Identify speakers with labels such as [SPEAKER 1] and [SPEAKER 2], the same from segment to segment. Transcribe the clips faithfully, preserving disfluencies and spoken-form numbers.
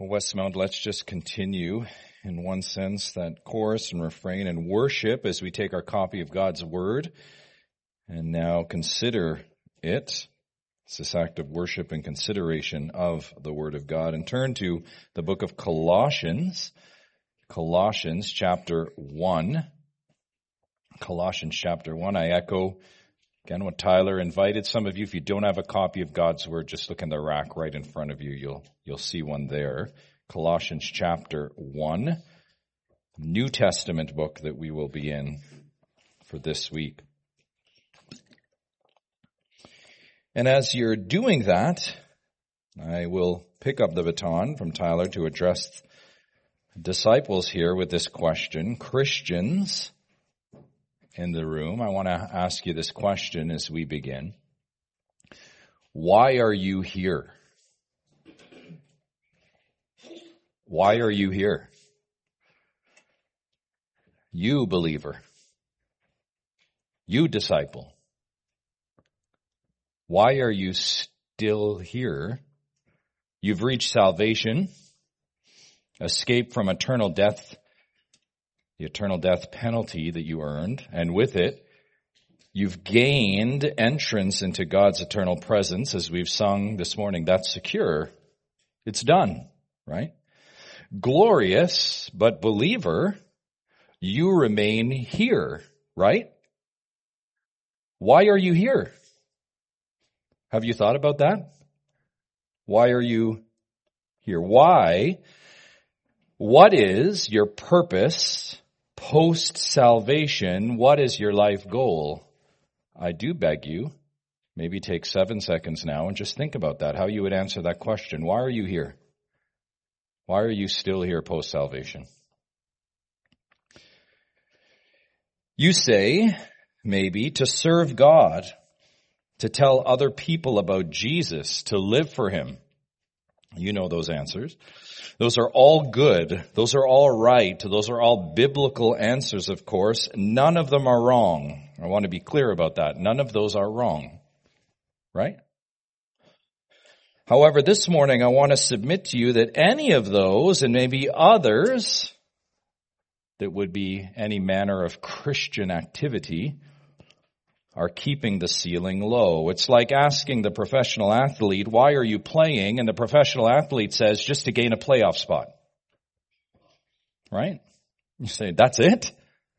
[SPEAKER 1] Westmount, let's just continue in one sense that chorus and refrain and worship as we take our copy of God's Word and now consider it. It's this act of worship and consideration of the Word of God. And turn to the book of Colossians, Colossians chapter one. Colossians chapter one. I echo again what Tyler invited some of you. If you don't have a copy of God's Word, just look in the rack right in front of you. You'll you'll see one there. Colossians chapter one, New Testament book that we will be in for this week. And as you're doing that, I will pick up the baton from Tyler to address disciples here with this question. Christians in the room, I want to ask you this question as we begin. Why are you here? Why are you here? You believer. You disciple. Why are you still here? You've reached salvation, escape from eternal death, the eternal death penalty that you earned, and with it, you've gained entrance into God's eternal presence, as we've sung this morning. That's secure. It's done, right? Glorious, but believer, you remain here, right? Why are you here? Have you thought about that? Why are you here? Why? What is your purpose post-salvation? What is your life goal? I do beg you, maybe take seven seconds now and just think about that, how you would answer that question. Why are you here? Why are you still here post-salvation? You say, maybe, to serve God, to tell other people about Jesus, to live for Him. You know those answers. Those are all good. Those are all right. Those are all biblical answers, of course. None of them are wrong. I want to be clear about that. None of those are wrong. Right? However, this morning I want to submit to you that any of those, and maybe others, that would be any manner of Christian activity, are keeping the ceiling low. It's like asking the professional athlete, why are you playing? And the professional athlete says, just to gain a playoff spot. Right? You say, that's it?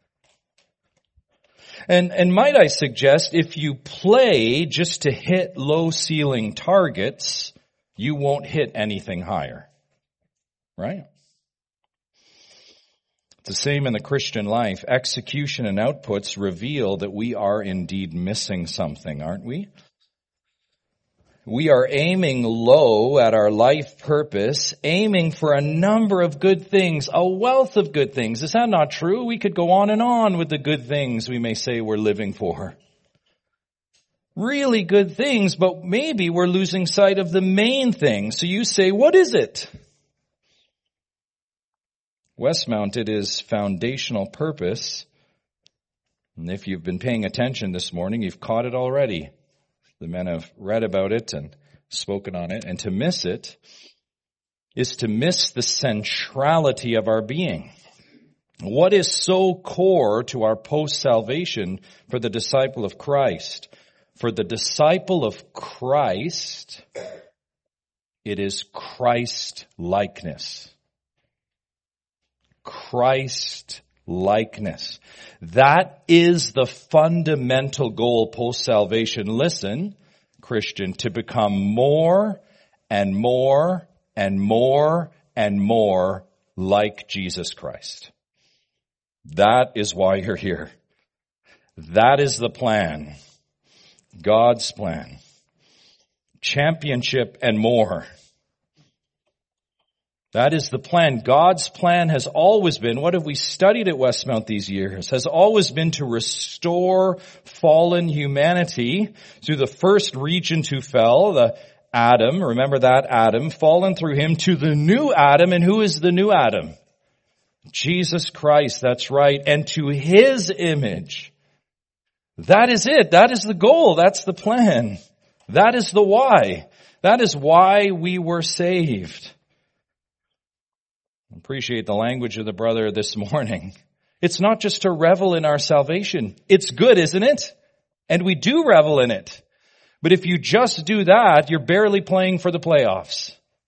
[SPEAKER 1] And, and might I suggest, if you play just to hit low ceiling targets, you won't hit anything higher. Right? It's the same in the Christian life. Execution and outputs reveal that we are indeed missing something, aren't we? We are aiming low at our life purpose, aiming for a number of good things, a wealth of good things. Is that not true? We could go on and on with the good things we may say we're living for. Really good things, but maybe we're losing sight of the main thing. So you say, what is it? Westmount, it is foundational purpose. And if you've been paying attention this morning, you've caught it already. The men have read about it and spoken on it. And to miss it is to miss the centrality of our being. What is so core to our post-salvation for the disciple of Christ? For the disciple of Christ, it is Christ-likeness. Christ-likeness. That is the fundamental goal post-salvation. Listen, Christian, to become more and more and more and more like Jesus Christ. That is why you're here. That is the plan. God's plan. Championship and more. That is the plan. God's plan has always been, what have we studied at Westmount these years, has always been to restore fallen humanity through the first regent who fell, the Adam, remember that Adam, fallen through him to the new Adam. And who is the new Adam? Jesus Christ, that's right. And to His image. That is it. That is the goal. That's the plan. That is the why. That is why we were saved. Appreciate the language of the brother this morning. It's not just to revel in our salvation. It's good, isn't it? And we do revel in it. But if you just do that, you're barely playing for the playoffs.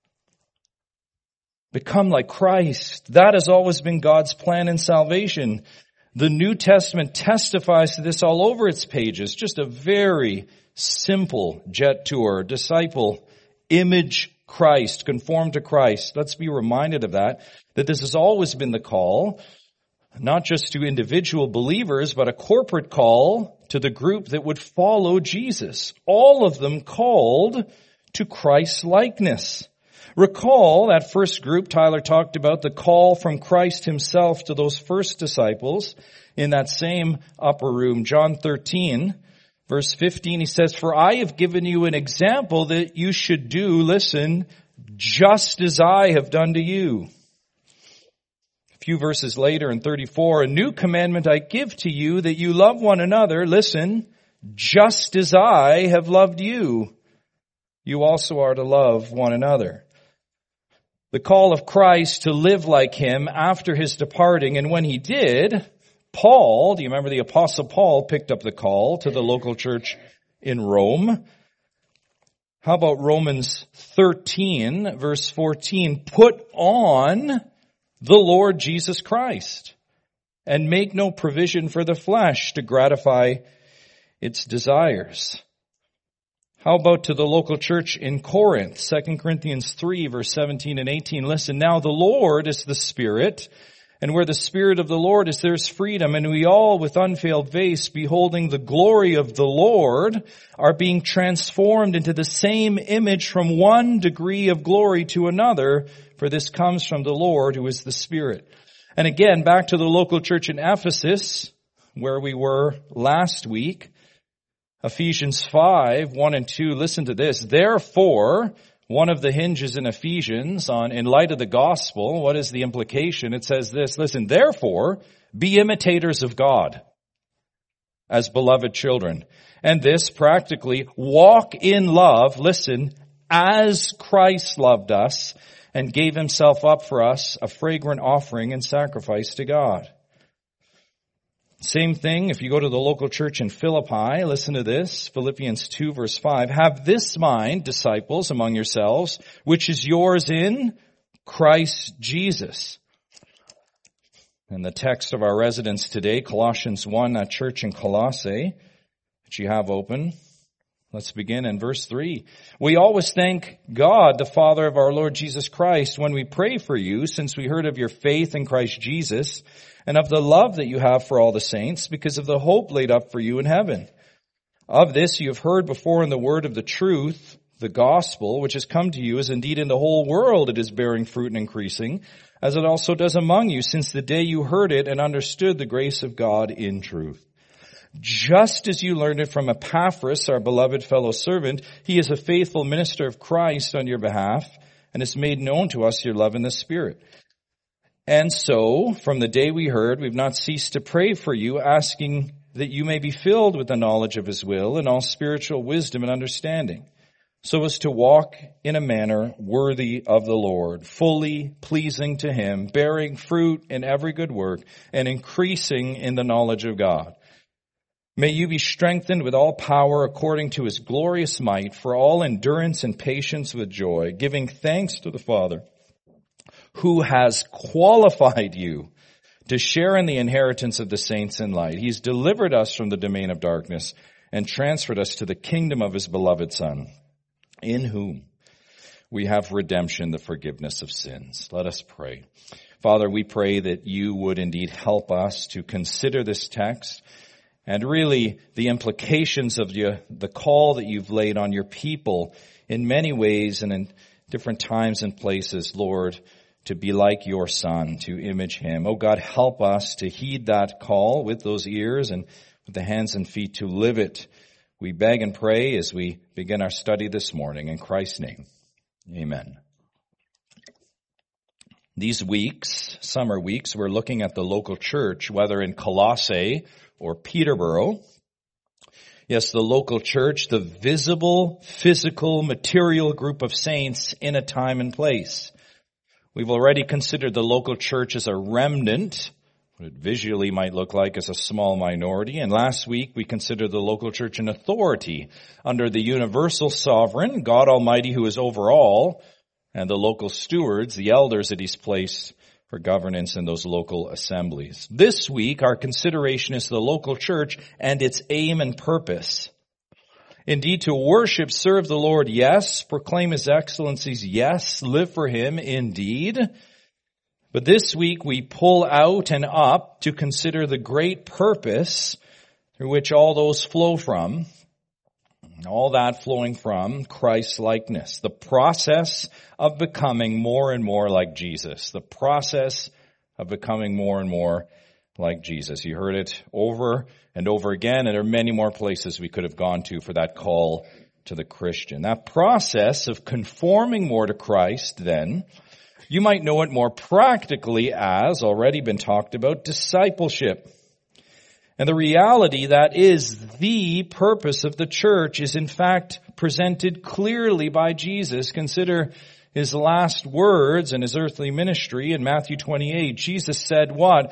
[SPEAKER 1] Become like Christ. That has always been God's plan in salvation. The New Testament testifies to this all over its pages. Just a very simple jet tour. Disciple, image Christ, conform to Christ. Let's be reminded of that, that this has always been the call, not just to individual believers, but a corporate call to the group that would follow Jesus. All of them called to Christ's likeness. Recall that first group Tyler talked about, the call from Christ himself to those first disciples in that same upper room. John thirteen, verse fifteen, he says, "For I have given you an example that you should do," listen, "just as I have done to you." A few verses later in thirty-four, "A new commandment I give to you, that you love one another," listen, "just as I have loved you. You also are to love one another." The call of Christ to live like him after his departing, and when he did, Paul, do you remember the Apostle Paul picked up the call to the local church in Rome? How about Romans thirteen, verse fourteen? "Put on the Lord Jesus Christ, and make no provision for the flesh to gratify its desires." How about to the local church in Corinth? Second Corinthians three, verse seventeen and eighteen. Listen, "Now the Lord is the Spirit, and where the Spirit of the Lord is, there's freedom. And we all, with unveiled face, beholding the glory of the Lord, are being transformed into the same image from one degree of glory to another, for this comes from the Lord, who is the Spirit." And again, back to the local church in Ephesus, where we were last week. Ephesians five, one and two, listen to this. "Therefore," one of the hinges in Ephesians on, in light of the gospel, what is the implication? It says this, listen, "Therefore, be imitators of God as beloved children." And this practically, walk in love, listen, "as Christ loved us and gave himself up for us, a fragrant offering and sacrifice to God." Same thing if you go to the local church in Philippi. Listen to this, Philippians two, verse five. "Have this mind, disciples, among yourselves, which is yours in Christ Jesus." And the text of our residence today, Colossians one, that church in Colossae, that you have open. Let's begin in verse three. "We always thank God, the Father of our Lord Jesus Christ, when we pray for you, since we heard of your faith in Christ Jesus, and of the love that you have for all the saints, because of the hope laid up for you in heaven. Of this you have heard before in the word of the truth, the gospel, which has come to you, as indeed in the whole world it is bearing fruit and increasing, as it also does among you, since the day you heard it and understood the grace of God in truth. Just as you learned it from Epaphras, our beloved fellow servant, he is a faithful minister of Christ on your behalf, and has made known to us your love in the Spirit. And so, from the day we heard, we've not ceased to pray for you, asking that you may be filled with the knowledge of his will and all spiritual wisdom and understanding, so as to walk in a manner worthy of the Lord, fully pleasing to him, bearing fruit in every good work, and increasing in the knowledge of God. May you be strengthened with all power according to his glorious might, for all endurance and patience with joy, giving thanks to the Father, who has qualified you to share in the inheritance of the saints in light. He's delivered us from the domain of darkness and transferred us to the kingdom of his beloved Son, in whom we have redemption, the forgiveness of sins." Let us pray. Father, we pray that you would indeed help us to consider this text and really the implications of the, the call that you've laid on your people in many ways and in different times and places, Lord, to be like your Son, to image him. Oh God, help us to heed that call with those ears and with the hands and feet to live it. We beg and pray as we begin our study this morning. In Christ's name, amen. These weeks, summer weeks, we're looking at the local church, whether in Colossae or Peterborough. Yes, the local church, the visible, physical, material group of saints in a time and place. We've already considered the local church as a remnant, what it visually might look like as a small minority. And last week we considered the local church an authority under the universal sovereign, God Almighty, who is over all, and the local stewards, the elders that he's placed for governance in those local assemblies. This week our consideration is the local church and its aim and purpose. Indeed, to worship, serve the Lord, yes. Proclaim his excellencies, yes. Live for him, indeed. But this week we pull out and up to consider the great purpose through which all those flow from, all that flowing from Christ's likeness, the process of becoming more and more like Jesus, the process of becoming more and more like Jesus. You heard it over and over again, and there are many more places we could have gone to for that call to the Christian. That process of conforming more to Christ, then, you might know it more practically as, already been talked about, discipleship. And the reality that is the purpose of the church is in fact presented clearly by Jesus. Consider his last words in his earthly ministry in Matthew twenty-eight. Jesus said what?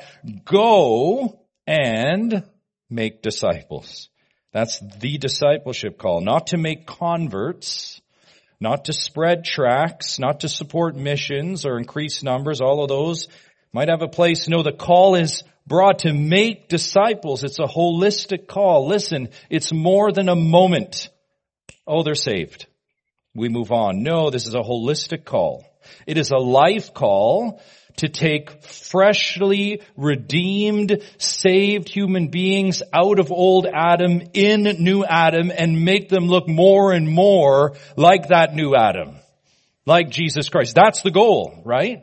[SPEAKER 1] Go and make disciples. That's the discipleship call. Not to make converts, not to spread tracts, not to support missions or increase numbers. All of those might have a place. No, the call is broad, to make disciples. It's a holistic call. Listen, it's more than a moment. Oh, they're saved. We move on. No, this is a holistic call. It is a life call to take freshly redeemed, saved human beings out of old Adam in new Adam and make them look more and more like that new Adam, like Jesus Christ. That's the goal, right?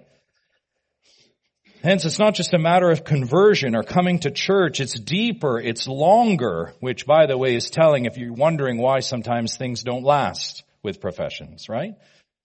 [SPEAKER 1] Hence, it's not just a matter of conversion or coming to church. It's deeper, it's longer, which, by the way, is telling if you're wondering why sometimes things don't last with professions, right?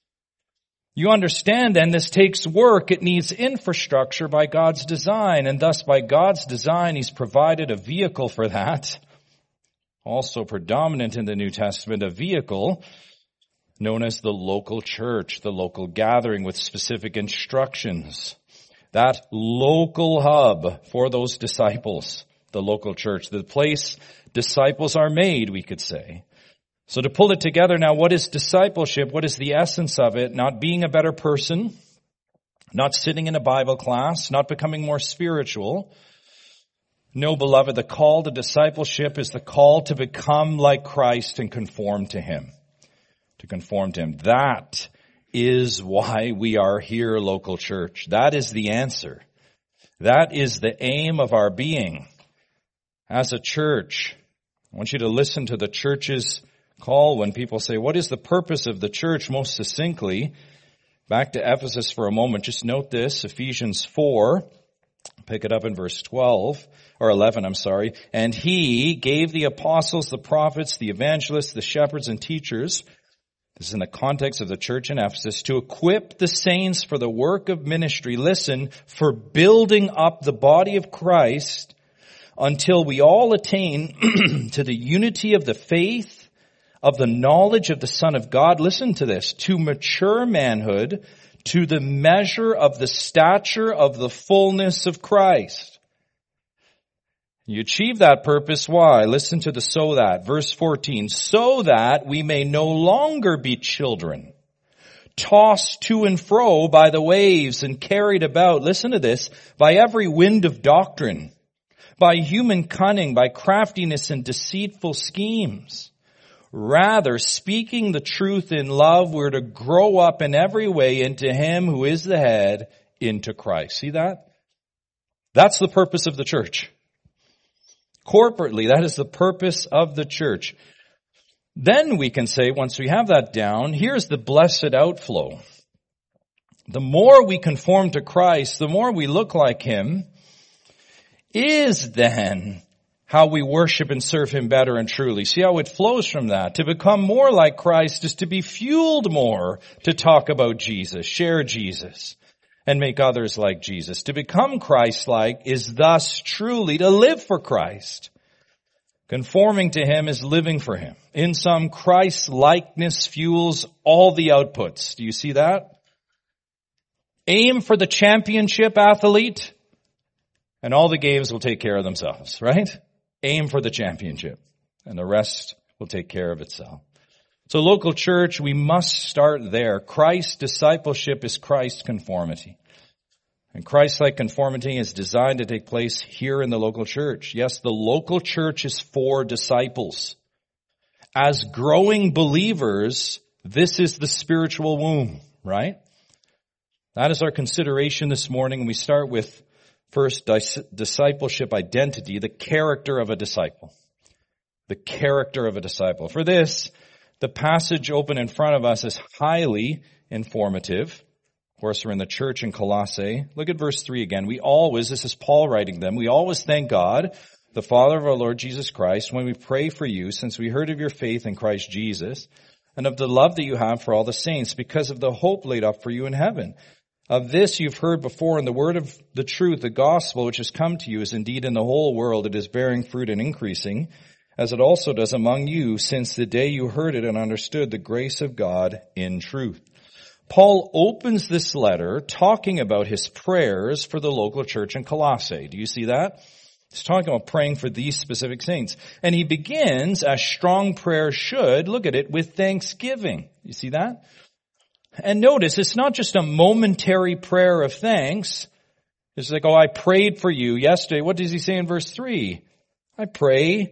[SPEAKER 1] You understand then this takes work. It needs infrastructure by God's design, and thus by God's design he's provided a vehicle for that. Also predominant in the New Testament, a vehicle known as the local church, the local gathering with specific instructions. That local hub for those disciples, the local church, the place disciples are made, we could say. So to pull it together now, what is discipleship? What is the essence of it? Not being a better person, not sitting in a Bible class, not becoming more spiritual. No, beloved, the call to discipleship is the call to become like Christ and conform to him. To conform to him. That is why we are here, local church. That is the answer. That is the aim of our being. As a church, I want you to listen to the church's call when people say, what is the purpose of the church? Most succinctly, back to Ephesus for a moment. Just note this, Ephesians four, pick it up in verse twelve, or eleven, I'm sorry. And he gave the apostles, the prophets, the evangelists, the shepherds, and teachers. This is in the context of the church in Ephesus, to equip the saints for the work of ministry. Listen, for building up the body of Christ until we all attain to the unity of the faith, of the knowledge of the Son of God. Listen to this, to mature manhood, to the measure of the stature of the fullness of Christ. You achieve that purpose. Why? Listen to the so that. Verse fourteen. So that we may no longer be children, tossed to and fro by the waves and carried about, listen to this, by every wind of doctrine, by human cunning, by craftiness and deceitful schemes. Rather, speaking the truth in love, we're to grow up in every way into him who is the head, into Christ. See that? That's the purpose of the church. Corporately, that is the purpose of the church. Then we can say, once we have that down, here's the blessed outflow. The more we conform to Christ, the more we look like him, is then how we worship and serve him better and truly. See how it flows from that. To become more like Christ is to be fueled more to talk about Jesus, share Jesus, and make others like Jesus. To become Christ-like is thus truly to live for Christ. Conforming to him is living for him. In sum, Christ-likeness fuels all the outputs. Do you see that? Aim for the championship, athlete, and all the games will take care of themselves, right? Aim for the championship, and the rest will take care of itself. So local church, we must start there. Christ's discipleship is Christ's conformity. And Christ-like conformity is designed to take place here in the local church. Yes, the local church is for disciples. As growing believers, this is the spiritual womb, right? That is our consideration this morning. We start with first dis- discipleship identity, the character of a disciple. The character of a disciple. For this, the passage open in front of us is highly informative. Of course, we're in the church in Colossae. Look at verse three again. We always, this is Paul writing them, we always thank God, the Father of our Lord Jesus Christ, when we pray for you, since we heard of your faith in Christ Jesus, and of the love that you have for all the saints, because of the hope laid up for you in heaven. Of this you've heard before in the word of the truth, the gospel which has come to you is indeed in the whole world. It is bearing fruit and increasing, as it also does among you since the day you heard it and understood the grace of God in truth. Paul opens this letter talking about his prayers for the local church in Colossae. Do you see that? He's talking about praying for these specific saints. And he begins, as strong prayer should, look at it, with thanksgiving. You see that? And notice, it's not just a momentary prayer of thanks. It's like, oh, I prayed for you yesterday. What does he say in verse three? I pray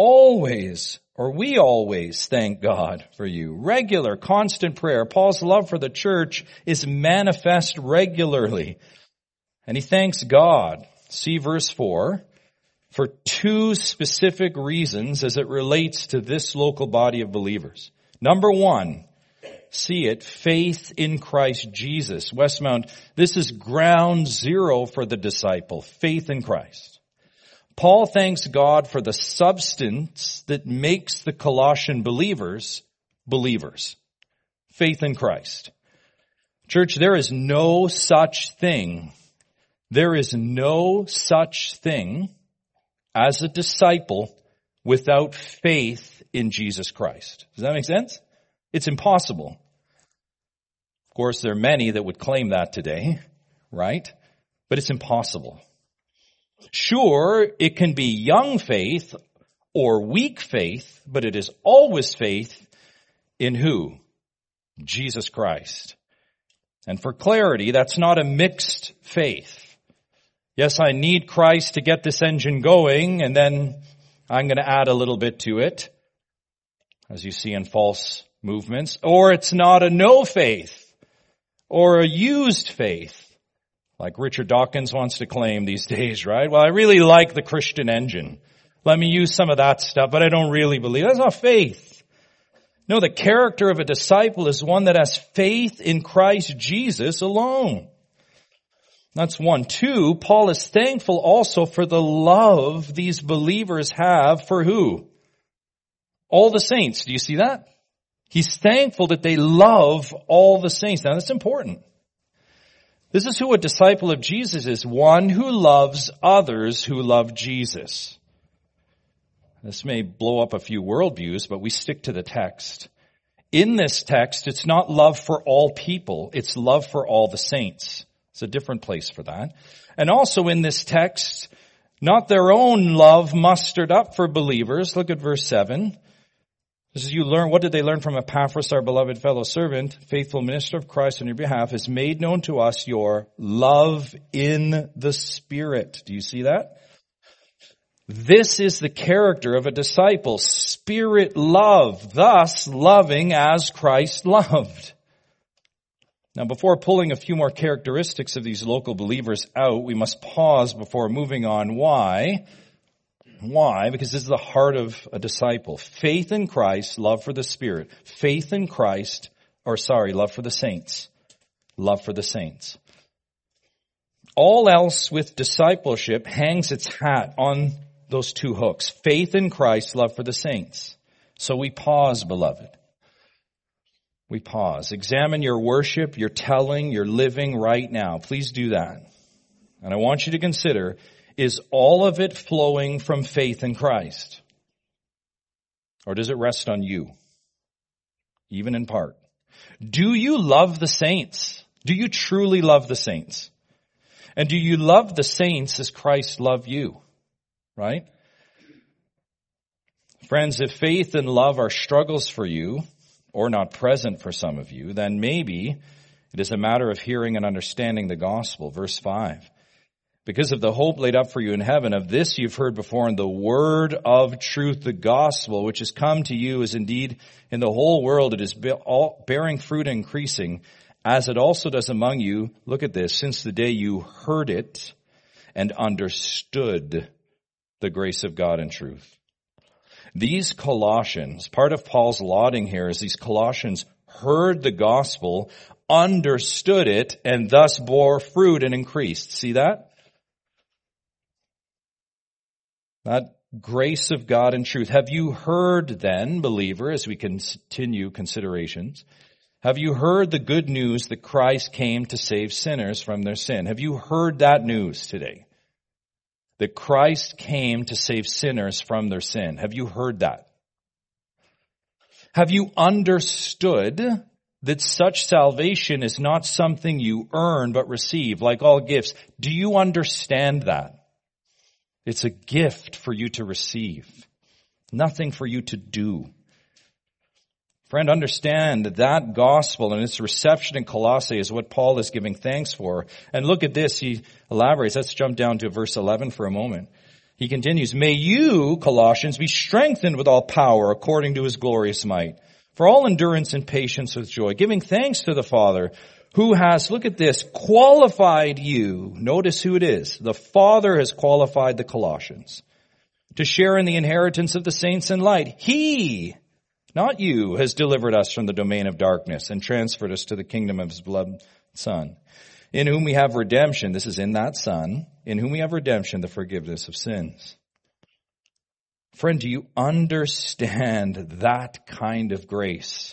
[SPEAKER 1] always, or we always thank God for you. Regular, constant prayer. Paul's love for the church is manifest regularly. And he thanks God. See verse four. For two specific reasons as it relates to this local body of believers. Number one, see it, faith in Christ Jesus. Westmount, this is ground zero for the disciple, faith in Christ. Paul thanks God for the substance that makes the Colossian believers believers. Faith in Christ. Church, there is no such thing. There is no such thing as a disciple without faith in Jesus Christ. Does that make sense? It's impossible. Of course, there are many that would claim that today, right? But it's impossible. Sure, it can be young faith or weak faith, but it is always faith in who? Jesus Christ. And for clarity, that's not a mixed faith. Yes, I need Christ to get this engine going, and then I'm going to add a little bit to it, as you see in false movements. Or it's not a no faith, or a used faith, like Richard Dawkins wants to claim these days, right? Well, I really like the Christian engine. Let me use some of that stuff, but I don't really believe. That's not faith. No, the character of a disciple is one that has faith in Christ Jesus alone. That's one. Two, Paul is thankful also for the love these believers have for who? All the saints. Do you see that? He's thankful that they love all the saints. Now that's important. This is who a disciple of Jesus is. One who loves others who love Jesus. This may blow up a few worldviews, but we stick to the text. In this text, it's not love for all people. It's love for all the saints. It's a different place for that. And also in this text, not their own love mustered up for believers. Look at verse seven. This is you learn, what did they learn from Epaphras, our beloved fellow servant, faithful minister of Christ on your behalf, has made known to us your love in the Spirit. Do you see that? This is the character of a disciple, Spirit love, thus loving as Christ loved. Now, before pulling a few more characteristics of these local believers out, we must pause before moving on. Why? Why? Because this is the heart of a disciple. Faith in Christ, love for the Spirit. Faith in Christ, or sorry, love for the saints. Love for the saints. All else with discipleship hangs its hat on those two hooks. Faith in Christ, love for the saints. So we pause, beloved. We pause. Examine your worship, your telling, your living right now. Please do that. And I want you to consider, is all of it flowing from faith in Christ? Or does it rest on you? Even in part. Do you love the saints? Do you truly love the saints? And do you love the saints as Christ loved you? Right? Friends, if faith and love are struggles for you, or not present for some of you, then maybe it is a matter of hearing and understanding the gospel. Verse five. Because of the hope laid up for you in heaven, of this you've heard before in the word of truth, the gospel, which has come to you, is indeed in the whole world it is bearing fruit and increasing, as it also does among you. Look at this, since the day you heard it and understood the grace of God in truth. These Colossians, part of Paul's lauding here is these Colossians heard the gospel, understood it, and thus bore fruit and increased. See that? That grace of God and truth. Have you heard then, believer, as we continue considerations, have you heard the good news that Christ came to save sinners from their sin? Have you heard that news today? That Christ came to save sinners from their sin. Have you heard that? Have you understood that such salvation is not something you earn but receive, like all gifts? Do you understand that? It's a gift for you to receive, nothing for you to do. Friend, understand that that gospel and its reception in Colossae is what Paul is giving thanks for. And look at this, he elaborates. Let's jump down to verse eleven for a moment. He continues, may you, Colossians, be strengthened with all power according to his glorious might, for all endurance and patience with joy, giving thanks to the Father, who has, look at this, qualified you. Notice who it is. The Father has qualified the Colossians to share in the inheritance of the saints in light. He, not you, has delivered us from the domain of darkness and transferred us to the kingdom of his beloved Son, in whom we have redemption. This is in that Son, in whom we have redemption, the forgiveness of sins. Friend, do you understand that kind of grace?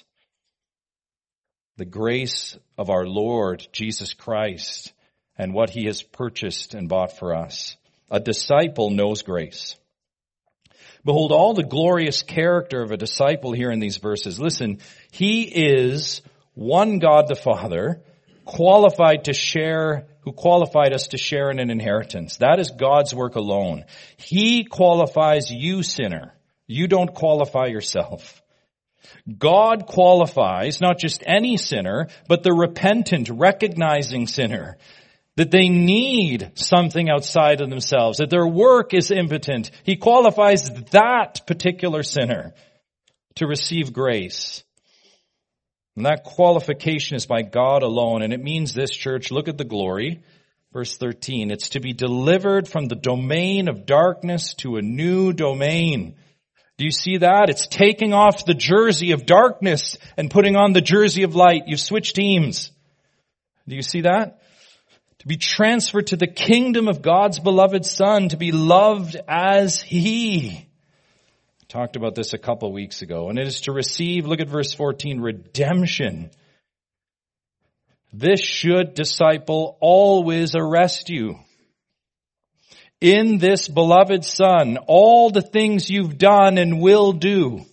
[SPEAKER 1] The grace of our Lord Jesus Christ and what he has purchased and bought for us. A disciple knows grace. Behold all the glorious character of a disciple here in these verses. Listen, he is one God the Father, qualified to share, who qualified us to share in an inheritance. That is God's work alone. He qualifies you, sinner. You don't qualify yourself. God qualifies not just any sinner, but the repentant, recognizing sinner, that they need something outside of themselves, that their work is impotent. He qualifies that particular sinner to receive grace. And that qualification is by God alone. And it means this, church, look at the glory. Verse thirteen, it's to be delivered from the domain of darkness to a new domain. Do you see that? It's taking off the jersey of darkness and putting on the jersey of light. You've switched teams. Do you see that? To be transferred to the kingdom of God's beloved Son, to be loved as He. I talked about this a couple of weeks ago. And it is to receive, look at verse fourteen, redemption. This should, disciple, always arrest you. In this beloved Son, all the things you've done and will do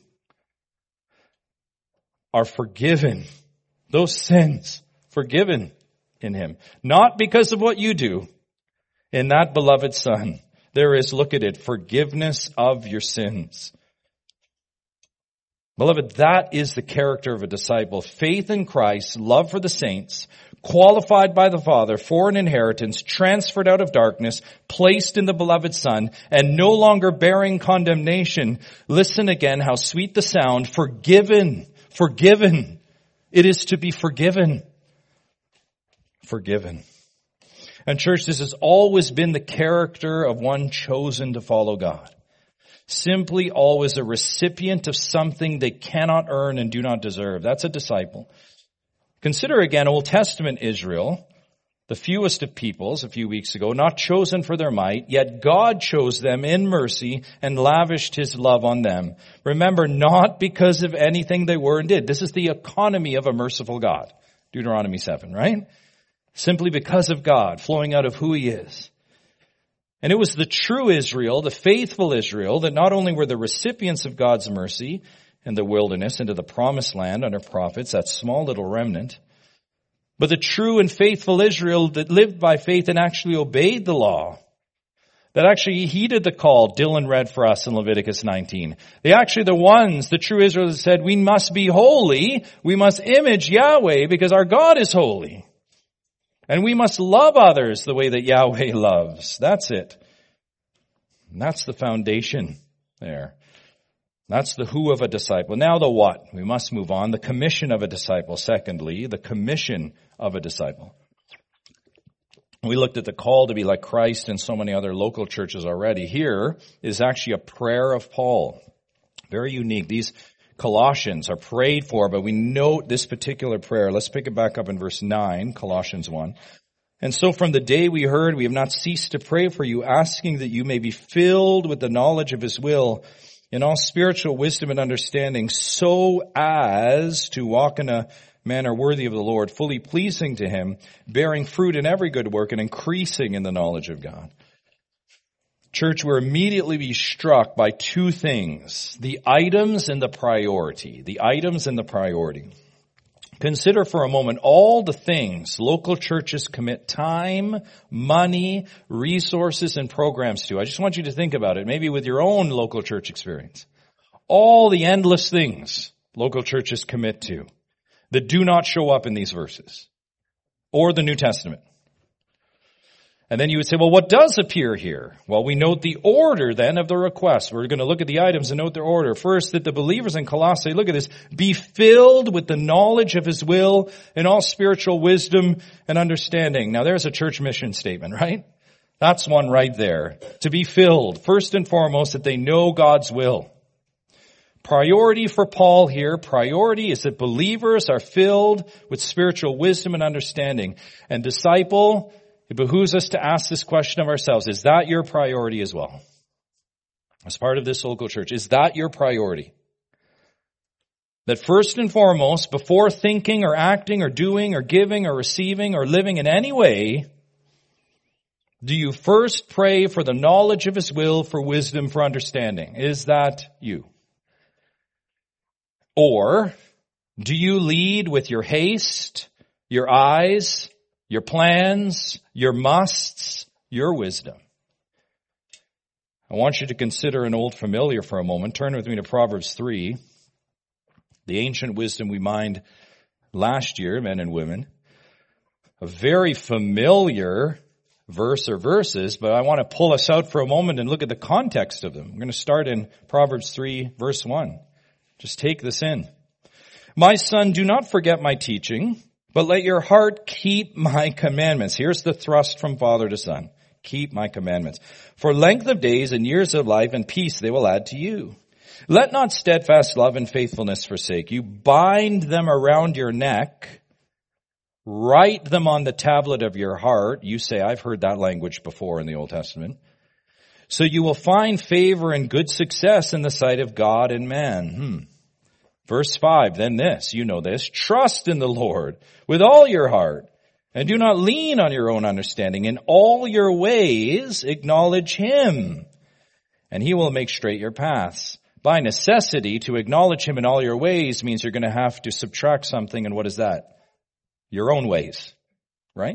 [SPEAKER 1] are forgiven. Those sins, forgiven in Him. Not because of what you do. In that beloved Son, there is, look at it, forgiveness of your sins. Beloved, that is the character of a disciple. Faith in Christ, love for the saints, qualified by the Father for an inheritance, transferred out of darkness, placed in the beloved Son, and no longer bearing condemnation. Listen again how sweet the sound. Forgiven. Forgiven. It is to be forgiven. Forgiven. And church, this has always been the character of one chosen to follow God. Simply always a recipient of something they cannot earn and do not deserve. That's a disciple. Consider again Old Testament Israel, the fewest of peoples a few weeks ago, not chosen for their might, yet God chose them in mercy and lavished His love on them. Remember, not because of anything they were and did. This is the economy of a merciful God. Deuteronomy seven, right? Simply because of God, flowing out of who He is. And it was the true Israel, the faithful Israel, that not only were the recipients of God's mercy in the wilderness into the promised land under prophets, that small little remnant, but the true and faithful Israel that lived by faith and actually obeyed the law, that actually heeded the call Dylan read for us in Leviticus nineteen. They actually the ones, the true Israel that said, we must be holy, we must image Yahweh because our God is holy. And we must love others the way that Yahweh loves. That's it. And that's the foundation there. That's the who of a disciple. Now the what. We must move on. The commission of a disciple. Secondly, the commission of a disciple. We looked at the call to be like Christ in so many other local churches already. Here is actually a prayer of Paul. Very unique. These Colossians are prayed for, but we note this particular prayer. Let's pick it back up in verse nine, Colossians one. And so from the day we heard, we have not ceased to pray for you, asking that you may be filled with the knowledge of his will in all spiritual wisdom and understanding, so as to walk in a manner worthy of the Lord, fully pleasing to him, bearing fruit in every good work and increasing in the knowledge of God. Church, we're immediately be struck by two things, the items and the priority. The items and the priority. Consider for a moment all the things local churches commit time, money, resources, and programs to. I just want you to think about it, maybe with your own local church experience. All the endless things local churches commit to that do not show up in these verses or the New Testament. And then you would say, well, what does appear here? Well, we note the order then of the request. We're going to look at the items and note their order. First, that the believers in Colossae, look at this, be filled with the knowledge of his will and all spiritual wisdom and understanding. Now, there's a church mission statement, right? That's one right there. To be filled, first and foremost, that they know God's will. Priority for Paul here, priority is that believers are filled with spiritual wisdom and understanding. And disciple, it behooves us to ask this question of ourselves. Is that your priority as well? As part of this local church, is that your priority? That first and foremost, before thinking or acting or doing or giving or receiving or living in any way, do you first pray for the knowledge of his will, for wisdom, for understanding? Is that you? Or do you lead with your haste, your eyes, your plans, your musts, your wisdom? I want you to consider an old familiar for a moment. Turn with me to Proverbs three. The ancient wisdom we mined last year, men and women. A very familiar verse or verses, but I want to pull us out for a moment and look at the context of them. I'm going to start in Proverbs three, verse one. Just take this in. My son, do not forget my teaching, but let your heart keep my commandments. Here's the thrust from father to son. Keep my commandments. For length of days and years of life and peace they will add to you. Let not steadfast love and faithfulness forsake you. Bind them around your neck. Write them on the tablet of your heart. You say, I've heard that language before in the Old Testament. So you will find favor and good success in the sight of God and man. Hmm. Verse five, then this, you know this, trust in the Lord with all your heart and do not lean on your own understanding. In all your ways acknowledge him and he will make straight your paths. By necessity, to acknowledge him in all your ways means you're going to have to subtract something, and what is that? Your own ways, right?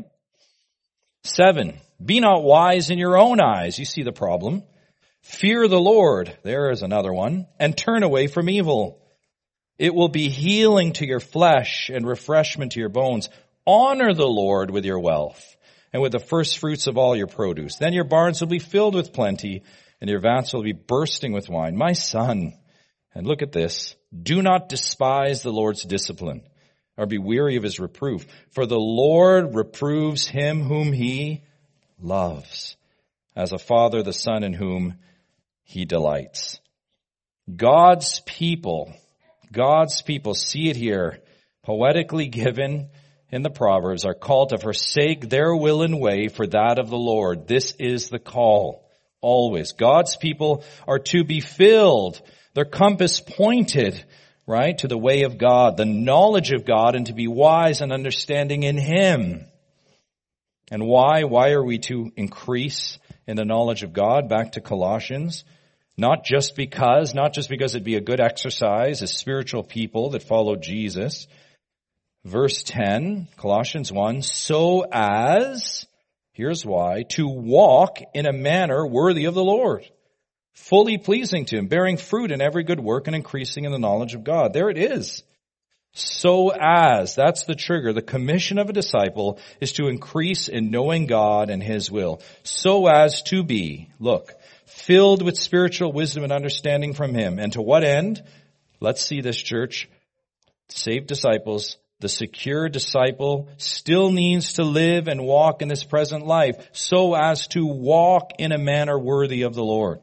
[SPEAKER 1] Seven, be not wise in your own eyes. You see the problem. Fear the Lord, there is another one, and turn away from evil. It will be healing to your flesh and refreshment to your bones. Honor the Lord with your wealth and with the first fruits of all your produce. Then your barns will be filled with plenty and your vats will be bursting with wine. My son, and look at this, do not despise the Lord's discipline or be weary of his reproof. For the Lord reproves him whom he loves, as a father the son in whom he delights. God's people, God's people, see it here, poetically given in the Proverbs, are called to forsake their will and way for that of the Lord. This is the call. Always. God's people are to be filled, their compass pointed, right, to the way of God, the knowledge of God, and to be wise and understanding in him. And why? Why are we to increase in the knowledge of God? Back to Colossians. Not just because, not just because it'd be a good exercise as spiritual people that follow Jesus, Verse ten, Colossians one, so as, here's why, to walk in a manner worthy of the Lord, fully pleasing to him, bearing fruit in every good work and increasing in the knowledge of God. There it is. So as, that's the trigger. The commission of a disciple is to increase in knowing God and his will. So as to be, look, filled with spiritual wisdom and understanding from him. And to what end? Let's see this, church. Saved disciples. The secure disciple still needs to live and walk in this present life so as to walk in a manner worthy of the Lord.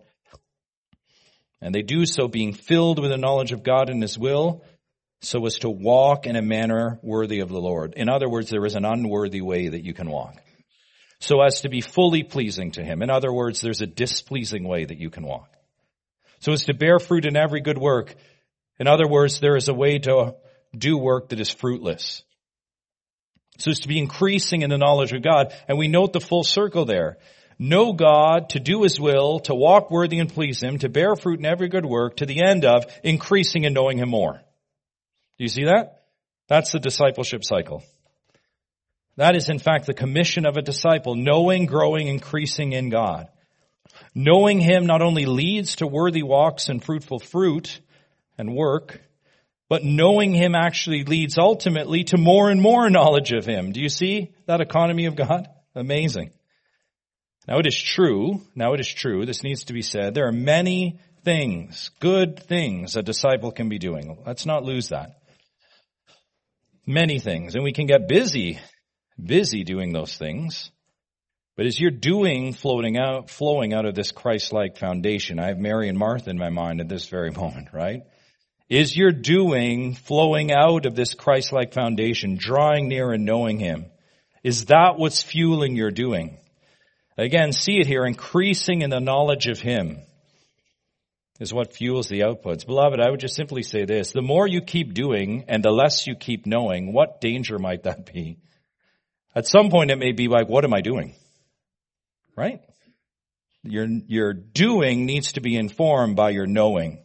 [SPEAKER 1] And they do so being filled with the knowledge of God and his will, so as to walk in a manner worthy of the Lord. In other words, there is an unworthy way that you can walk. So as to be fully pleasing to him. In other words, there's a displeasing way that you can walk. So as to bear fruit in every good work. In other words, there is a way to do work that is fruitless. So as to be increasing in the knowledge of God. And we note the full circle there. Know God, to do his will, to walk worthy and please him, to bear fruit in every good work, to the end of increasing in knowing him more. Do you see that? That's the discipleship cycle. That is, in fact, the commission of a disciple, knowing, growing, increasing in God. Knowing him not only leads to worthy walks and fruitful fruit and work, but knowing him actually leads ultimately to more and more knowledge of him. Do you see that economy of God? Amazing. Now it is true, now it is true, this needs to be said, there are many things, good things a disciple can be doing. Let's not lose that. Many things. And we can get busy, busy doing those things. But as you're doing, floating out, flowing out of this Christ-like foundation, I have Mary and Martha in my mind at this very moment, right? Is your doing flowing out of this Christ-like foundation, drawing near and knowing him? Is that what's fueling your doing? Again, see it here, increasing in the knowledge of him is what fuels the outputs. Beloved, I would just simply say this. The more you keep doing and the less you keep knowing, what danger might that be? At some point it may be like, what am I doing? Right? Your, your doing needs to be informed by your knowing.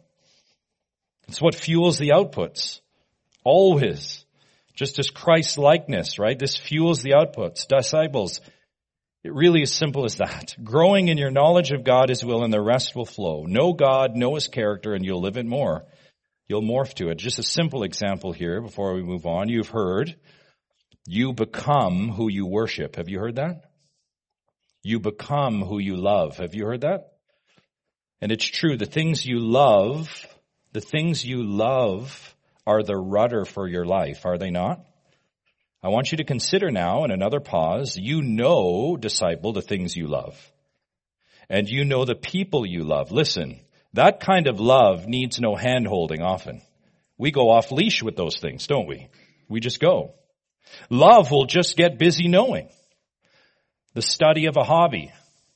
[SPEAKER 1] It's what fuels the outputs. Always. Just as Christ-likeness, right? This fuels the outputs. Disciples, it really is simple as that. Growing in your knowledge of God, his will, and the rest will flow. Know God, know his character, and you'll live it more. You'll morph to it. Just a simple example here before we move on. You've heard, you become who you worship. Have you heard that? You become who you love. Have you heard that? And it's true. The things you love, the things you love are the rudder for your life, are they not? I want you to consider now, in another pause, you know, disciple, the things you love. And you know the people you love. Listen, that kind of love needs no hand-holding often. We go off leash with those things, don't we? We just go. Love will just get busy knowing. The study of a hobby,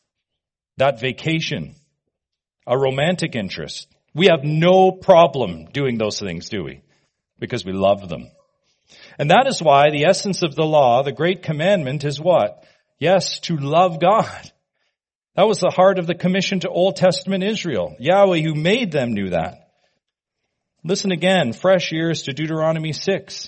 [SPEAKER 1] that vacation, a romantic interest. We have no problem doing those things, do we? Because we love them. And that is why the essence of the law, the great commandment, is what? Yes, to love God. That was the heart of the commission to Old Testament Israel. Yahweh, who made them, knew that. Listen again, fresh ears to Deuteronomy six.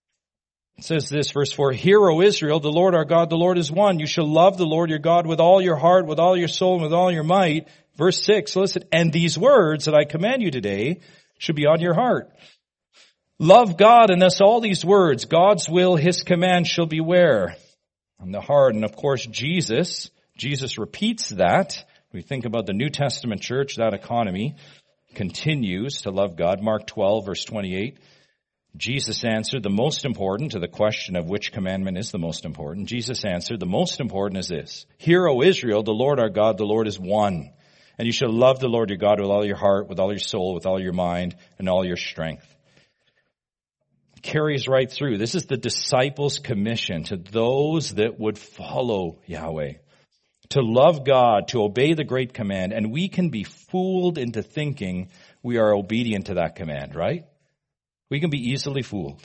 [SPEAKER 1] It says this, verse four, Hear, O Israel, the Lord our God, the Lord is one. You shall love the Lord your God with all your heart, with all your soul, and with all your might. Verse six, listen, and these words that I command you today should be on your heart. Love God, and thus all these words, God's will, his command shall be where? On the heart. And of course, Jesus, Jesus repeats that. We think about the New Testament church, that economy continues to love God. Mark twelve, verse twenty-eight. Jesus answered the most important to the question of which commandment is the most important. Jesus answered, the most important is this. Hear, O Israel, the Lord our God, the Lord is one. And you shall love the Lord your God with all your heart, with all your soul, with all your mind, and all your strength. Carries right through. This is the disciples' commission to those that would follow Yahweh. To love God, to obey the great command. And we can be fooled into thinking we are obedient to that command, right? We can be easily fooled.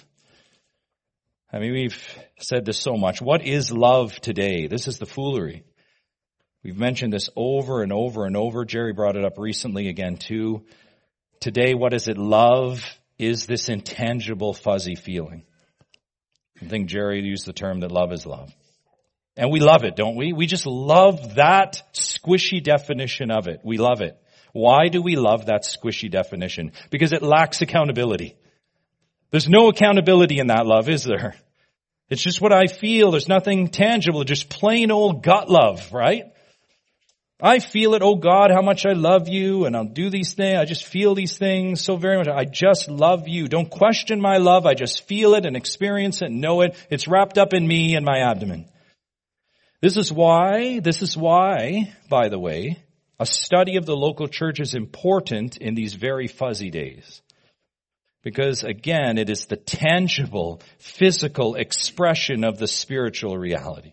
[SPEAKER 1] I mean, we've said this so much. What is love today? This is the foolery. We've mentioned this over and over and over. Jerry brought it up recently again too. Today, what is it? Love is this intangible, fuzzy feeling. I think Jerry used the term that love is love. And we love it, don't we? We just love that squishy definition of it. We love it. Why do we love that squishy definition? Because it lacks accountability. There's no accountability in that love, is there? It's just what I feel. There's nothing tangible. Just plain old gut love, right? I feel it. Oh God, how much I love you, and I'll do these things. I just feel these things so very much. I just love you. Don't question my love. I just feel it and experience it and know it. It's wrapped up in me and my abdomen. This is why, this is why, by the way, a study of the local church is important in these very fuzzy days. Because again, it is the tangible, physical expression of the spiritual reality.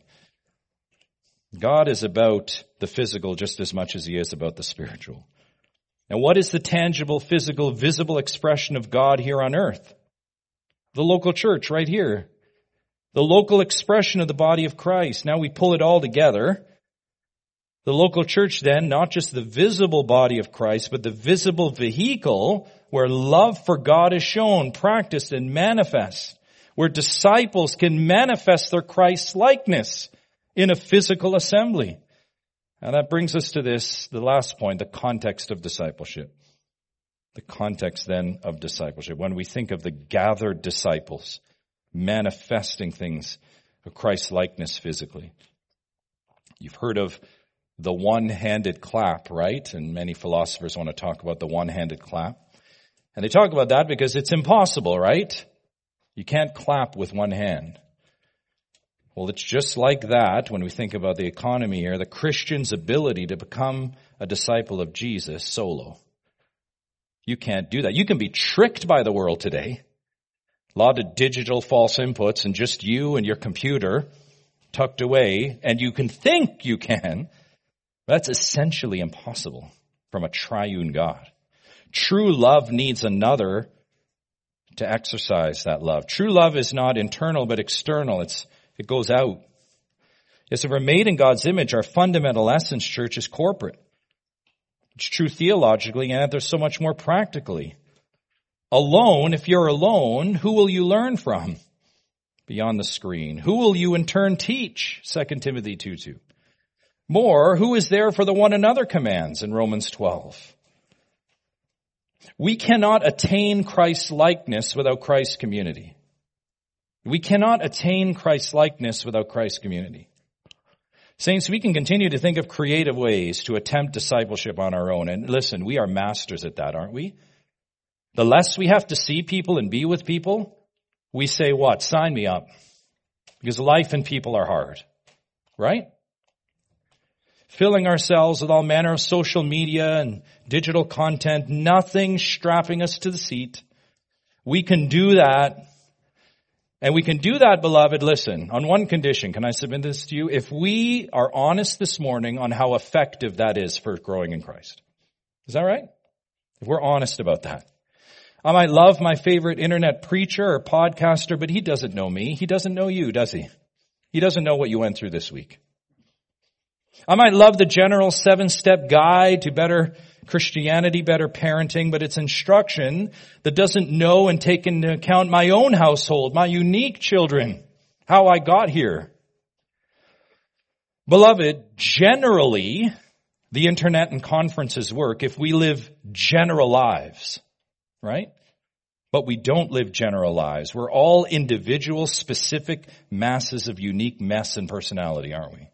[SPEAKER 1] God is about the physical just as much as he is about the spiritual. Now, what is the tangible, physical, visible expression of God here on earth? The local church right here. The local expression of the body of Christ. Now we pull it all together. The local church then, not just the visible body of Christ, but the visible vehicle where love for God is shown, practiced, and manifest. Where disciples can manifest their Christ-likeness in a physical assembly. And that brings us to this, the last point, the context of discipleship. The context then of discipleship. When we think of the gathered disciples manifesting things of Christ-likeness physically. You've heard of the one-handed clap, right? And many philosophers want to talk about the one-handed clap. And they talk about that because it's impossible, right? You can't clap with one hand. Well, it's just like that when we think about the economy here, the Christian's ability to become a disciple of Jesus solo. You can't do that. You can be tricked by the world today. A lot of digital false inputs and just you and your computer tucked away, and you can think you can. That's essentially impossible from a triune God. True love needs another to exercise that love. True love is not internal but external. It's It goes out. Yes, if we're made in God's image, our fundamental essence, church, is corporate. It's true theologically, and there's so much more practically. Alone, if you're alone, who will you learn from beyond the screen? Who will you in turn teach? Second Timothy two two. More, who is there for the one another commands in Romans twelve? We cannot attain Christ's likeness without Christ's community. We cannot attain Christ's likeness without Christ's community. Saints, we can continue to think of creative ways to attempt discipleship on our own. And listen, we are masters at that, aren't we? The less we have to see people and be with people, we say what? Sign me up. Because life and people are hard. Right? Filling ourselves with all manner of social media and digital content, nothing strapping us to the seat. We can do that. And we can do that, beloved, listen, on one condition. Can I submit this to you? If we are honest this morning on how effective that is for growing in Christ. Is that right? If we're honest about that. I might love my favorite internet preacher or podcaster, but he doesn't know me. He doesn't know you, does he? He doesn't know what you went through this week. I might love the general seven-step guide to better Christianity, better parenting, but it's instruction that doesn't know and take into account my own household, my unique children, how I got here. Beloved, generally, the internet and conferences work if we live general lives, right? But we don't live general lives. We're all individual, specific masses of unique mess and personality, aren't we?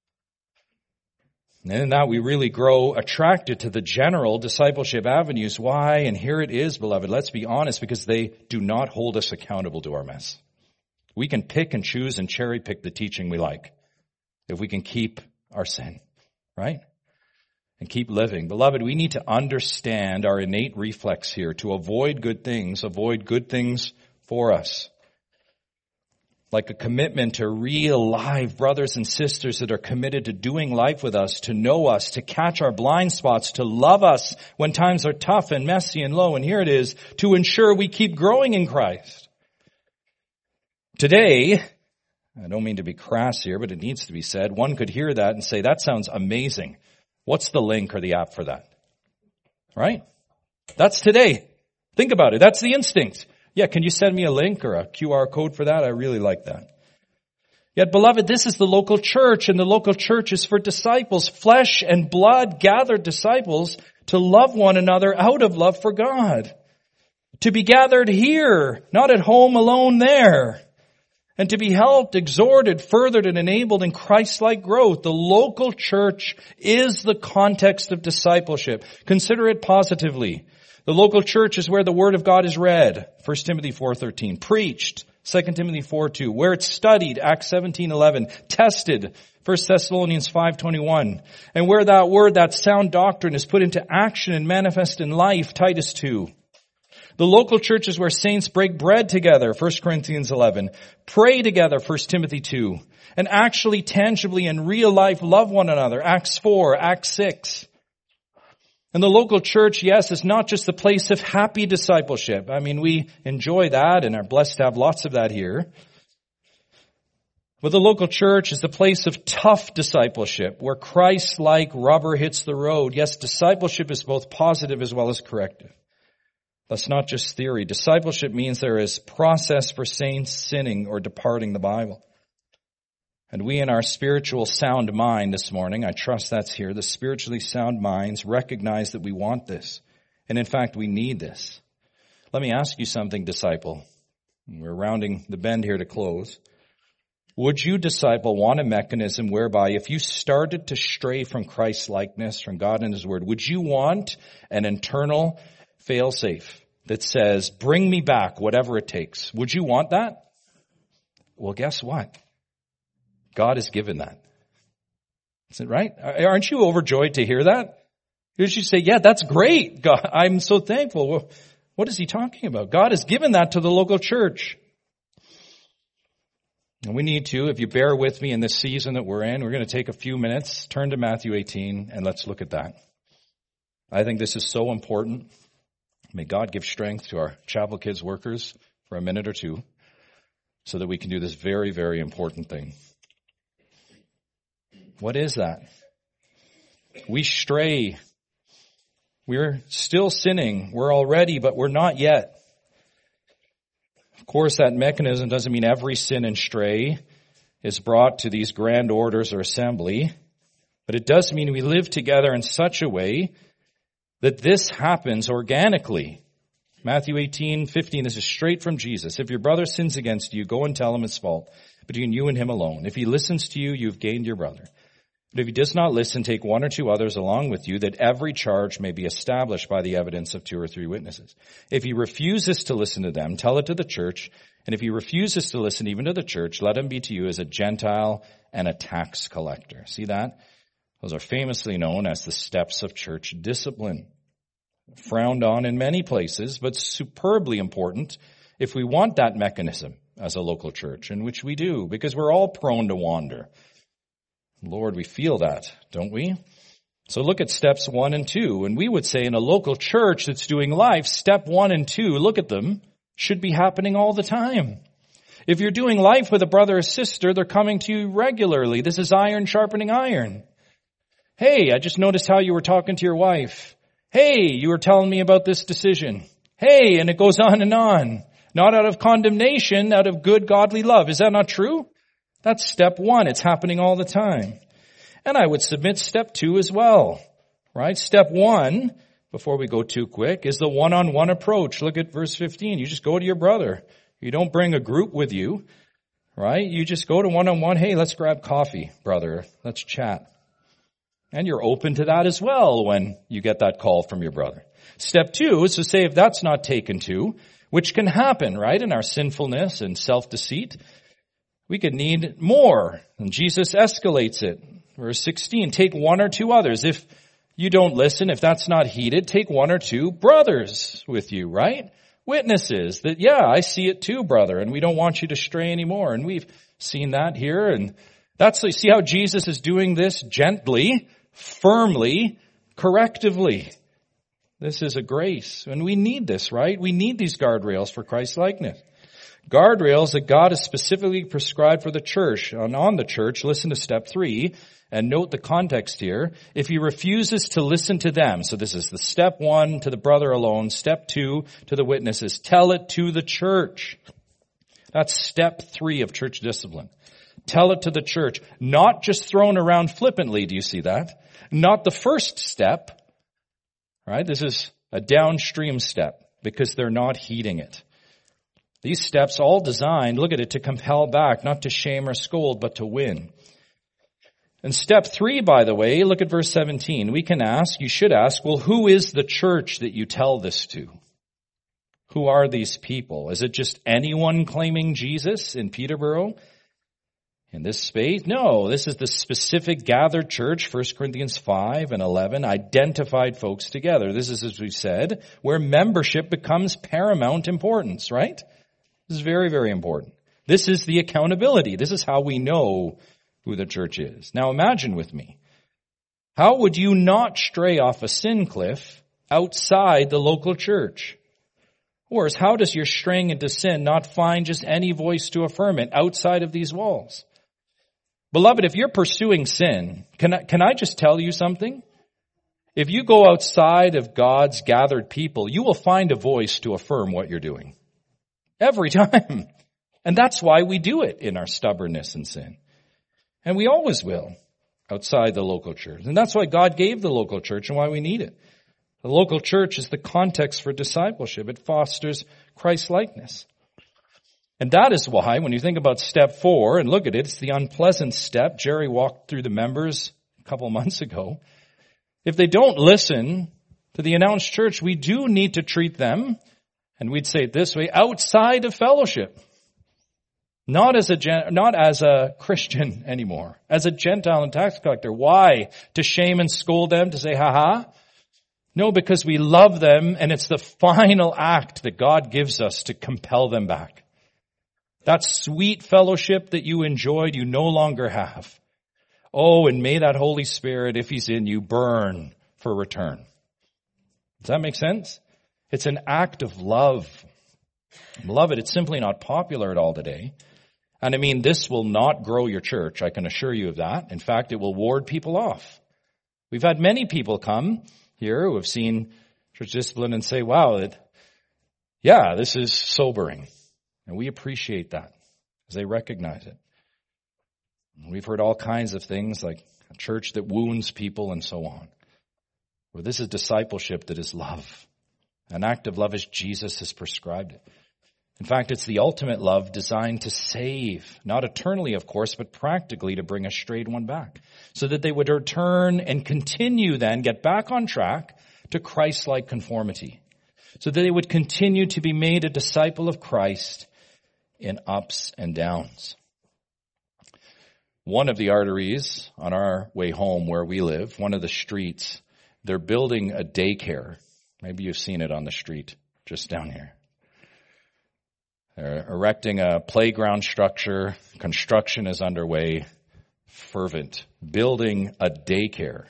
[SPEAKER 1] And in that we really grow attracted to the general discipleship avenues. Why? And here it is, beloved. Let's be honest, because they do not hold us accountable to our mess. We can pick and choose and cherry pick the teaching we like if we can keep our sin, right? And keep living. Beloved, we need to understand our innate reflex here to avoid good things, avoid good things for us. Like a commitment to real live brothers and sisters that are committed to doing life with us, to know us, to catch our blind spots, to love us when times are tough and messy and low. And here it is, to ensure we keep growing in Christ. Today, I don't mean to be crass here, but it needs to be said, one could hear that and say, that sounds amazing. What's the link or the app for that? Right? That's today. Think about it. That's the instinct. Yeah, can you send me a link or a Q R code for that? I really like that. Yet, beloved, this is the local church, and the local church is for disciples, flesh and blood gathered disciples to love one another out of love for God. To be gathered here, not at home alone there. And to be helped, exhorted, furthered, and enabled in Christ-like growth. The local church is the context of discipleship. Consider it positively. The local church is where the Word of God is read, First Timothy four thirteen, preached, Second Timothy four two, where it's studied, Acts seventeen eleven, tested, First Thessalonians five twenty-one, and where that word, that sound doctrine is put into action and manifest in life, Titus two. The local church is where saints break bread together, First Corinthians eleven, pray together, First Timothy two, and actually, tangibly, in real life, love one another, Acts four, Acts six. And the local church, yes, is not just the place of happy discipleship. I mean, we enjoy that and are blessed to have lots of that here. But the local church is the place of tough discipleship, where Christ-like rubber hits the road. Yes, discipleship is both positive as well as corrective. That's not just theory. Discipleship means there is process for saints sinning or departing the Bible. And we in our spiritual sound mind this morning, I trust that's here, the spiritually sound minds recognize that we want this. And in fact, we need this. Let me ask you something, disciple. We're rounding the bend here to close. Would you, disciple, want a mechanism whereby if you started to stray from Christ's likeness, from God and His Word, would you want an internal fail-safe that says, bring me back, whatever it takes? Would you want that? Well, guess what? God has given that. Is it right? Aren't you overjoyed to hear that? You should say, yeah, that's great. God, I'm so thankful. Well, what is he talking about? God has given that to the local church. And we need to, if you bear with me in this season that we're in, we're going to take a few minutes, turn to Matthew eighteen, and let's look at that. I think this is so important. May God give strength to our chapel kids workers for a minute or two so that we can do this very, very important thing. What is that? We stray. We're still sinning. We're already, but we're not yet. Of course, that mechanism doesn't mean every sin and stray is brought to these grand orders or assembly, but it does mean we live together in such a way that this happens organically. Matthew eighteen fifteen, this is straight from Jesus. If your brother sins against you, go and tell him his fault between you and him alone. If he listens to you, you've gained your brother. But if he does not listen, take one or two others along with you, that every charge may be established by the evidence of two or three witnesses. If he refuses to listen to them, tell it to the church. And if he refuses to listen even to the church, let him be to you as a Gentile and a tax collector. See that? Those are famously known as the steps of church discipline. Frowned on in many places, but superbly important if we want that mechanism as a local church, in which we do, because we're all prone to wander. Lord, we feel that, don't we? So look at steps one and two. And we would say in a local church that's doing life, step one and two, look at them, should be happening all the time. If you're doing life with a brother or sister, they're coming to you regularly. This is iron sharpening iron. Hey, I just noticed how you were talking to your wife. Hey, you were telling me about this decision. Hey, and it goes on and on. Not out of condemnation, out of good godly love. Is that not true? That's step one. It's happening all the time. And I would submit step two as well, right? Step one, before we go too quick, is the one-on-one approach. Look at verse fifteen. You just go to your brother. You don't bring a group with you, right? You just go to one-on-one. Hey, let's grab coffee, brother. Let's chat. And you're open to that as well when you get that call from your brother. Step two is to say if that's not taken to, which can happen, right, in our sinfulness and self-deceit, we could need more. And Jesus escalates it. Verse sixteen, take one or two others. If you don't listen, if that's not heeded, take one or two brothers with you, right? Witnesses that, yeah, I see it too, brother, and we don't want you to stray anymore. And we've seen that here. And that's, see how Jesus is doing this gently, firmly, correctively. This is a grace. And we need this, right? We need these guardrails for Christ's likeness. Guardrails that God has specifically prescribed for the church. And on the church, listen to step three. and note the context here, if he refuses to listen to them, so this is the step one to the brother alone, step two to the witnesses, tell it to the church. That's step three of church discipline. Tell it to the church, not just thrown around flippantly. Do you see that? Not the first step, right? This is a downstream step because they're not heeding it. These steps all designed, look at it, to compel back, not to shame or scold, but to win. And step three, by the way, look at verse seventeen. We can ask, you should ask, well, who is the church that you tell this to? Who are these people? Is it just anyone claiming Jesus in Peterborough? In this space? No, this is the specific gathered church, First Corinthians five and eleven, identified folks together. This is, as we've said, where membership becomes paramount importance, right? This is very, very important. This is the accountability. This is how we know who the church is. Now imagine with me, how would you not stray off a sin cliff outside the local church? Or how does your straying into sin not find just any voice to affirm it outside of these walls? Beloved, if you're pursuing sin, can I, can I just tell you something? If you go outside of God's gathered people, you will find a voice to affirm what you're doing. Every time. And that's why we do it in our stubbornness and sin. And we always will outside the local church. And that's why God gave the local church and why we need it. The local church is the context for discipleship. It fosters Christ-likeness. And that is why, when you think about step four, and look at it, it's the unpleasant step. Jerry walked through the members a couple of months ago. If they don't listen to the announced church, we do need to treat them, and we'd say it this way, outside of fellowship. Not as a, not as a Christian anymore, as a Gentile and tax collector. Why? To shame and scold them, to say, ha ha? No, because we love them, and it's the final act that God gives us to compel them back. That sweet fellowship that you enjoyed, you no longer have. Oh, and may that Holy Spirit, if He's in you, burn for return. Does that make sense? It's an act of love. Beloved, it's simply not popular at all today. And I mean, this will not grow your church, I can assure you of that. In fact, it will ward people off. We've had many people come here who have seen church discipline and say, wow, it, yeah, this is sobering. And we appreciate that as they recognize it. We've heard all kinds of things like a church that wounds people and so on. Well, this is discipleship that is love. An act of love as Jesus has prescribed it. In fact, it's the ultimate love designed to save, not eternally, of course, but practically to bring a strayed one back, so that they would return and continue then, get back on track to Christ-like conformity, so that they would continue to be made a disciple of Christ in ups and downs. One of the arteries on our way home where we live, one of the streets, they're building a daycare. Maybe you've seen it on the street just down here. They're erecting a playground structure. Construction is underway. Fervent. Building a daycare.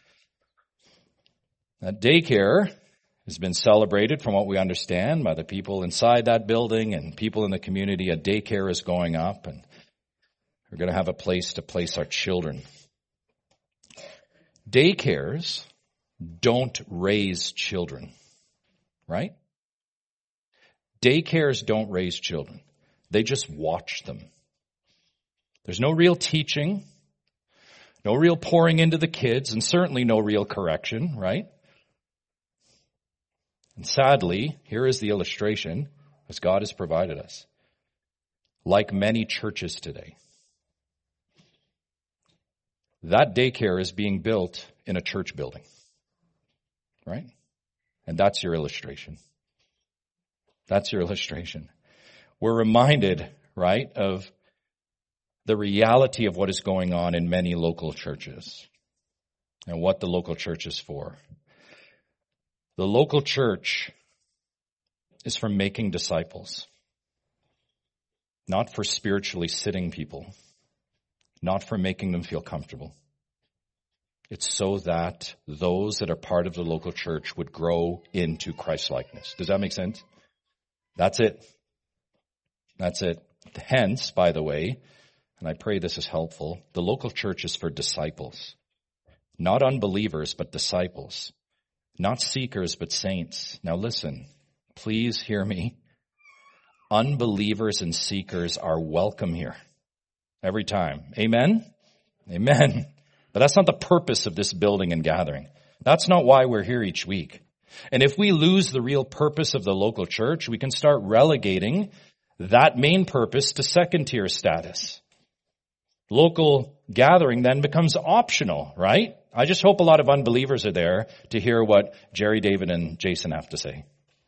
[SPEAKER 1] That daycare has been celebrated, from what we understand, by the people inside that building and people in the community. A daycare is going up, and we're going to have a place to place our children. Daycares don't raise children, right? Daycares don't raise children. They just watch them. There's no real teaching, no real pouring into the kids, and certainly no real correction, right? And sadly, here is the illustration, as God has provided us. Like many churches today, that daycare is being built in a church building, right? And that's your illustration. That's your illustration. We're reminded, right, of the reality of what is going on in many local churches and what the local church is for. The local church is for making disciples, not for spiritually sitting people, not for making them feel comfortable. It's so that those that are part of the local church would grow into Christ-likeness. Does that make sense? That's it. That's it. Hence, by the way, and I pray this is helpful, the local church is for disciples. Not unbelievers, but disciples. Not seekers, but saints. Now listen, please hear me. Unbelievers and seekers are welcome here. Every time. Amen? Amen. But that's not the purpose of this building and gathering. That's not why we're here each week. And if we lose the real purpose of the local church, we can start relegating that main purpose to second-tier status. Local gathering then becomes optional, right? I just hope a lot of unbelievers are there to hear what Jerry, David, and Jason have to say.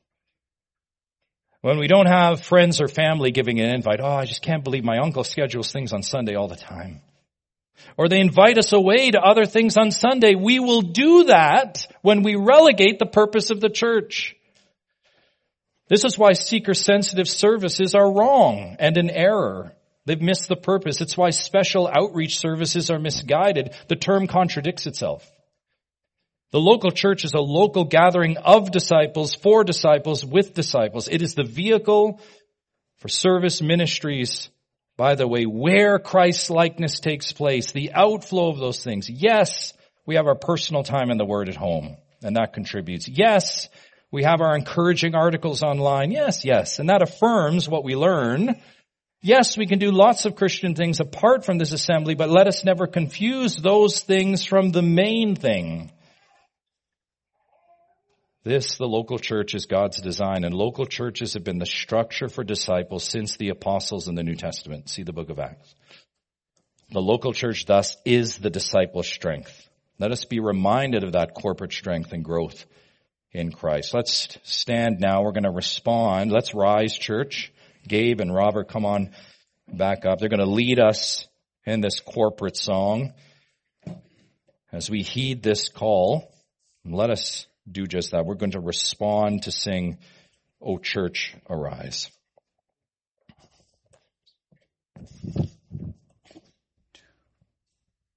[SPEAKER 1] When we don't have friends or family giving an invite, oh, I just can't believe my uncle schedules things on Sunday all the time. Or they invite us away to other things on Sunday. We will do that when we relegate the purpose of the church. This is why seeker-sensitive services are wrong and an error. They've missed the purpose. It's why special outreach services are misguided. The term contradicts itself. The local church is a local gathering of disciples, for disciples, with disciples. It is the vehicle for service ministries, by the way, where Christ's likeness takes place, the outflow of those things. Yes, we have our personal time in the Word at home, and that contributes. Yes, we have our encouraging articles online. Yes, yes, and that affirms what we learn. Yes, we can do lots of Christian things apart from this assembly, but let us never confuse those things from the main thing. This, the local church, is God's design, and local churches have been the structure for disciples since the apostles in the New Testament. See the book of Acts. The local church, thus, is the disciples' strength. Let us be reminded of that corporate strength and growth in Christ. Let's stand now. We're going to respond. Let's rise, church. Gabe and Robert, come on back up. They're going to lead us in this corporate song as we heed this call. Let us do just that. We're going to respond to sing, O Church, Arise.